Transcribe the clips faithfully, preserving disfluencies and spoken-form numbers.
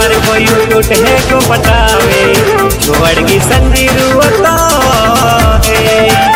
पर कोई टूटे को पटावे छोड़ की संधि रुवता है।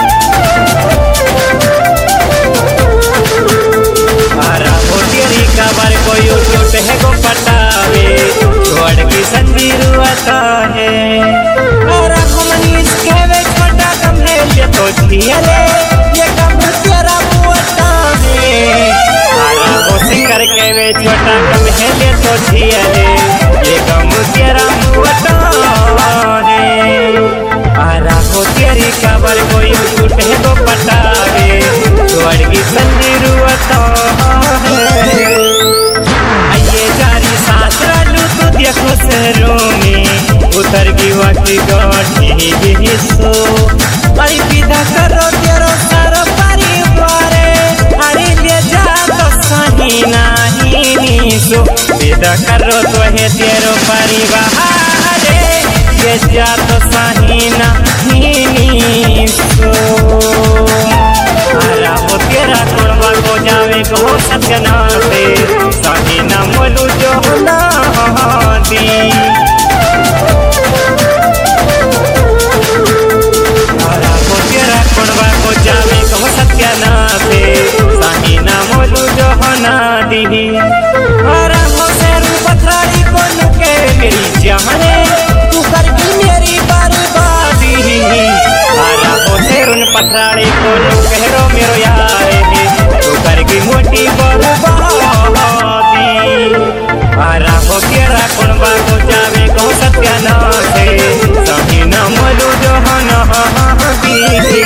आरा हो तेरी खबर कोई टूटे को पटावे छोड़ की संधि रुवता है। आरा हमनी इसके वे छोटा कम है ये तो छियले ये कम तेरा बुआता है। आरा हो सिंगर के वे छोटा कम है ये तो छियले ये कम तेरा बुआता है। आरा हो तेरी खबर कोई टूटे को पटावे छोड़ की संधि रुवता है। आइए जारी सांस डालू तो देखो शहरों में उतर की वाकी गाठी सो अरे विदा करो तेरो सारो परिवार अरे ले जा तो सही नहीं सो विदा करो तो है तेरो परिवार ले जा तो सही नहीं सो। आरा हो तेरा कुर्बा को जावे को सजना से सही ना मोलू जो ना दी। आरा हो तेरा कुर्बा को जावे को सजना से सही ना मोलू जो ना दी। आरा हो तेरू पथरारी को नुके मेरी जाने तू कर दी मेरी बर्बादी। आरा हो तेरुन पथरारी को कहरो मेरो यार तू कर की मोटी बर्बादी। आरा हो तेरा कुर्बा को जावे को सत्यानाश है सही न मोलू जो ना दी।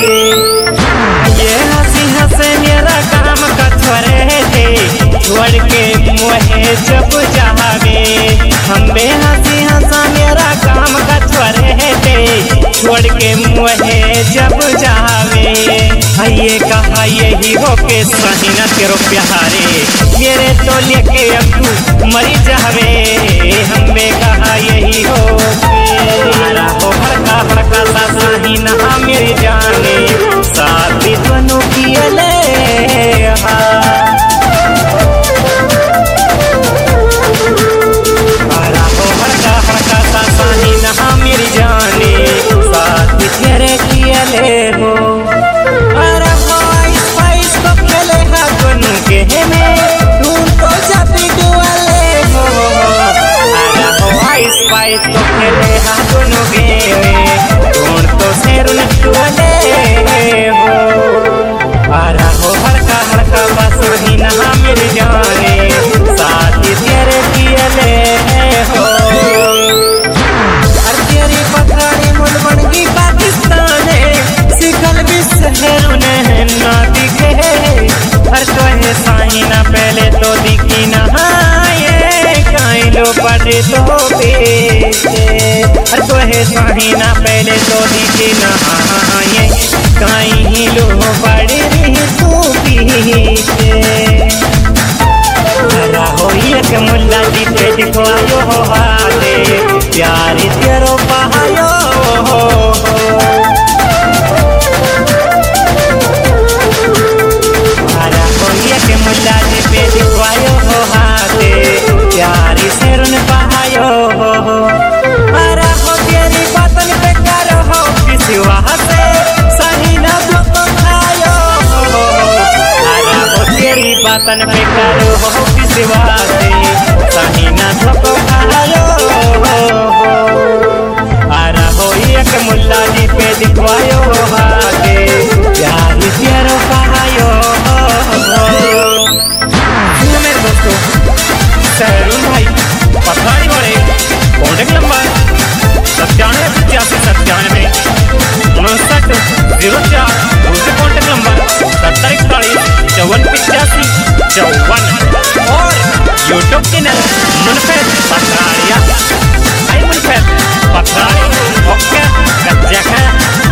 ये हंसी हंसे मेरा काम कथरे थे छोड़ के मुहे जब जावे हम बेहसी हंसा मेरा काम कथरे थे छोड़ के मुहे जब जावे। ये कहा यही हो के सही न तेरो प्यारे मेरे तो लेके अब तू मरी जावे हम बे कहा यही हो आरा हो भड़का भड़का सा सही न मेरी जाने साथी दोनों किए ले आरा हो भड़का भड़का सा सही न मेरी जाने साथी तेरे किए ले हो। स्पाइस तो खेले हाँ दोनों गेवे ढूंढ तो शेरुन टुले हो। आरा हो हड़का हड़का बस ही नहा मेरी जाने साथी तेरे पियले हो। हर तेरी पकड़ी मुलबनगी पाकिस्तान है सिखल भी शेरुन ना दिखे हर कहे साही ना पहले तो दिखी नहाए लो पड़े तो हर कोहे साही ना पहले तो दिखे नहाए कहीं लो पड़े रही तू पीछे। आरा हो एक मुल्ला जी पे दिखवायो हो हाथे प्यारे तेरो पहायो हो। आरा हो एक मुल्ला जी पे दिखवायो हो हाथे प्यारी शेरुन पहायो हो। आरा हो तेरी बातन पे करो हो किसी वहाँ से सही ना धोखो खायो हो। आरा हो तेरी बातन पे करो हो किसी वहाँ से सही ना धोखो खायो हो। आरा हो एक मुल्ला जी पे दिखवायो हाथे प्यारी तेरो पहायो हो। मेरे दोस्तों शेरुन भाई पथरारी वाले कॉन्टेक्ट नंबर सत्तानवे पचासी सत्तानवे उनसठ जीरो चार दूसरे कॉन्टेक्ट नंबर सत्तर इकतालीस चौवन पचासी चौवन और यूट्यूब चैनल मुनफेद पथरारिया आई मुनफेद पथरारी ओके कच्चा है।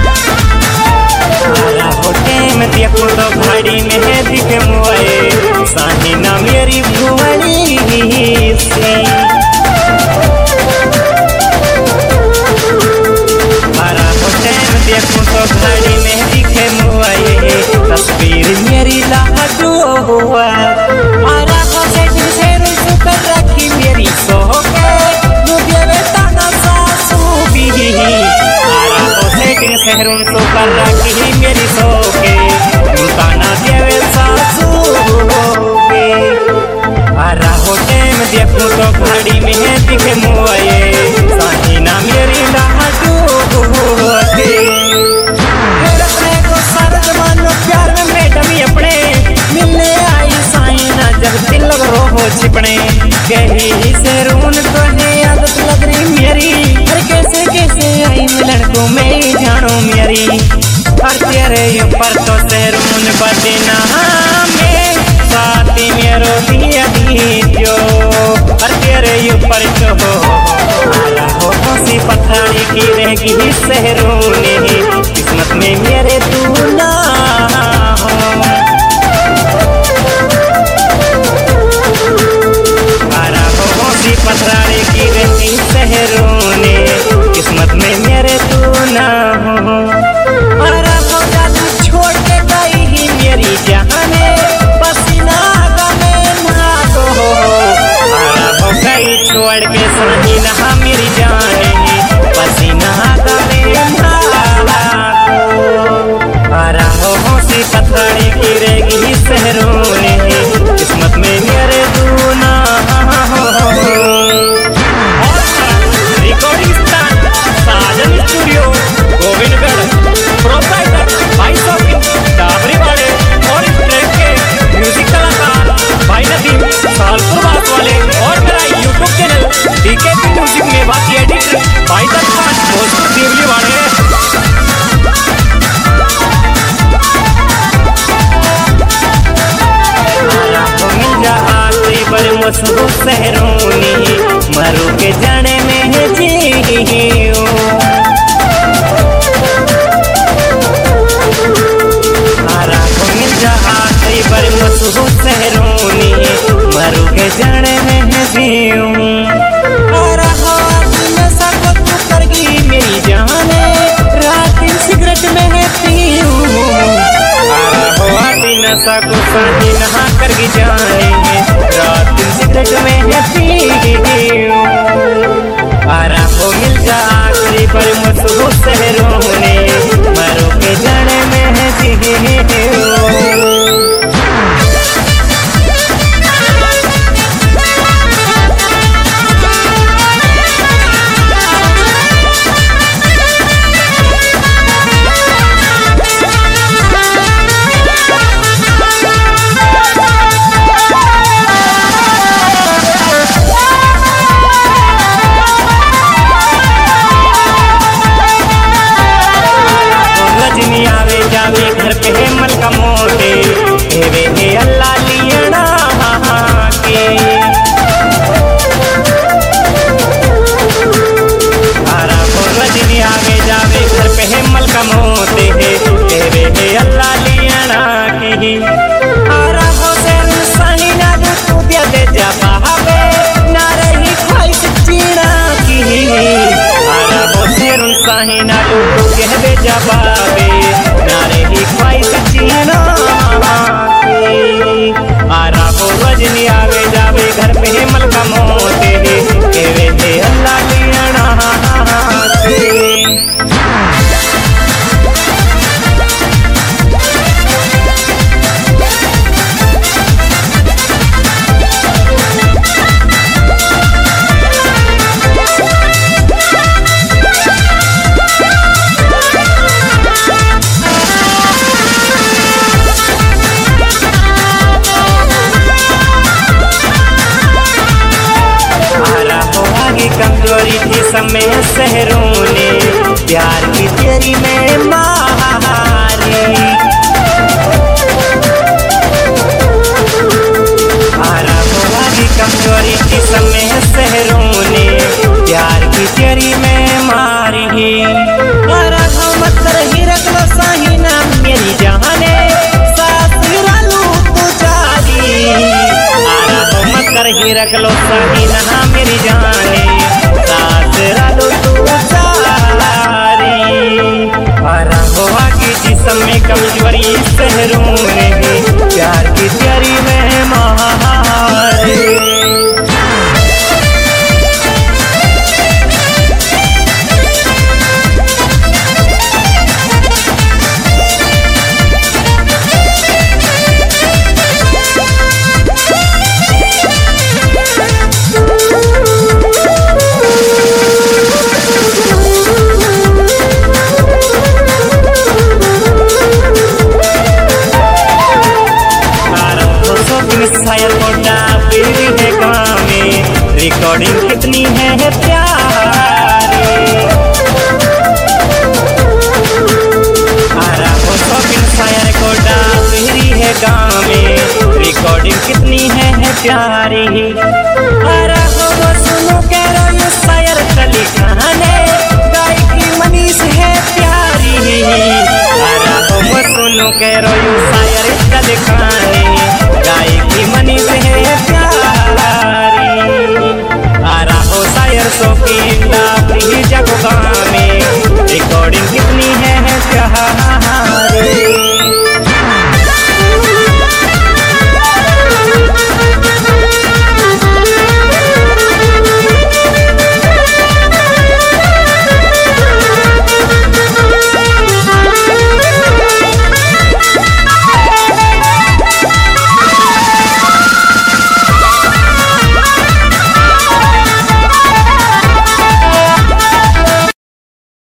आरा होटे में देखो तो घड़ी में दिखे मुआए साही ना मेरी भुवनी सी। आरा होटे में देखो तो घड़ी में दिखे मुआए तस्वीर मेरी लाडू हुआ। आरा होटे से रुक रखी मेरी सोके सहरून सो कर रखी मेरी सोके मुकाना देवे सासू आरा हो टाइम देखूं तो घड़ी में दिखे मोए साही ना मेरी लाडू होते अपने को सारा जमानो प्यार में मैडम ही अपने मिलने आई साई ना जब दिल रो हो छिपने कही से रून तो है आदत लग रही मेरी हर कैसे कैसे आई मिलन को मैं जानो मेरी हर तेरे ऊपर तो से रून बदना में साथी मेरो दिया दीजो हर तेरे ऊपर तो हो हो सी पथरानी की रहेगी सहरों ने किस्मत में मेरे तू ना हो पथराने की रहती शहरों ने किस्मत में मेरे तू ना हो अरे हो जादू छोड़ के गई ही मेरी जहाने पसीना गमे ना को अरे हो गई छोड़ के साही ना मेरी जाने पसीना गमे ना को अरे हो सी पथराने की रहेगी शहरों ने किस्मत में मेरे तू ना हो recording start Sajan studio Govindgarh proprietor भाई साहब डाबरी वाले और इस ट्रैक के म्यूजिक कलाकार भाई नदीम सालपुर बात वाले और मेरा यूट्यूब चैनल डीकेपी म्यूजिक में बाकी एडिटर भाई दत्त भोजपुर देवली वाले बड़े मशहूर शहरों ने मरु के जाने में है जियो आरा को मिल जहाँ कई बड़े मशहूर शहरों ने मरु के जाने में है जियो आरा हो नशा को तू कर गई मेरी जाने रात दिन सिगरेट में है पीऊ आरा हो आती नशा को साथी नहा कर की जाने रात दिन सिगरेट में है पीऊ आरा हो मिल जा आखिरी पर मशहूर शहरों ने मरो के जाने में है जियो घर पे है मल का मोटे हेवे हे अल्लाह लियना के आरा को रजनी आवे जावे घर पे है मल का मोटे है हेवे हे अल्लाह लियना के आरा हो से सही ना तू दे दे जा पावे ना रही ख्वाहिश जीना की आरा हो से सही ना तू कह दे जा पावे आरा हो रजनी आवे जावे घर पे मल का मोते के वे थे अल्लाह लियाना कमजोरी थी समय शहरों ने प्यार की तेरी में मारी आरा बोला की कमजोरी थी समय शहरों ने प्यार की तेरी में मारी आरा हो मत ही रख लो साही ना मेरी जाने सास रालू तू जारी आरा हो मत ही रख लो साही ना मेरी जाने आरा हुआ की जिसम में कमजोरी शहरों ने प्यार की तेरी में मारी रिकॉर्डिंग कितनी है प्यारी। आरा वो शौकीन शायर को डाल रही है गाँव में, रिकॉर्डिंग कितनी है प्यारी। आरा वो सुनो कह रही शायर कली खाने, गायकी मनीष है प्यारी। आरा वो सुनो कह रही शायर कली खाने, गायकी मनीष है प्यारी।